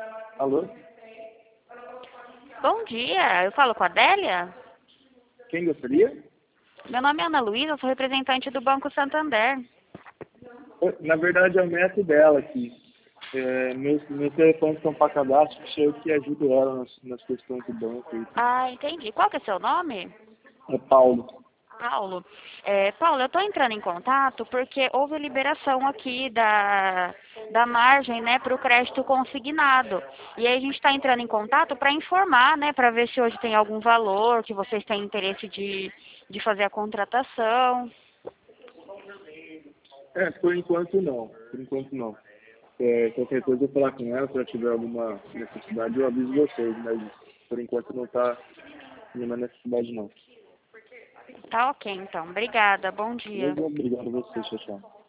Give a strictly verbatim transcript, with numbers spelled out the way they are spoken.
Alô? Bom dia, eu falo com a Adélia? Quem gostaria? Meu nome é Ana Luísa, eu sou representante do Banco Santander. Na verdade é o neto dela aqui. É, meus, meus telefones estão para cadastro, sou eu que ajudo ela nas, nas questões do banco. Ah, entendi. Qual que é seu nome? É Paulo. Paulo. É, Paulo, eu estou entrando em contato porque houve liberação aqui da, da margem, né, para o crédito consignado. E aí a gente está entrando em contato para informar, né, para ver se hoje tem algum valor, que vocês têm interesse de, de fazer a contratação. É, por enquanto não. Por enquanto não. É, qualquer coisa eu vou falar com ela, se ela tiver alguma necessidade eu aviso vocês, mas por enquanto não está nenhuma necessidade não. Tá ok, então. Obrigada. Bom dia. Mesmo obrigado a vocês, tchau, tchau.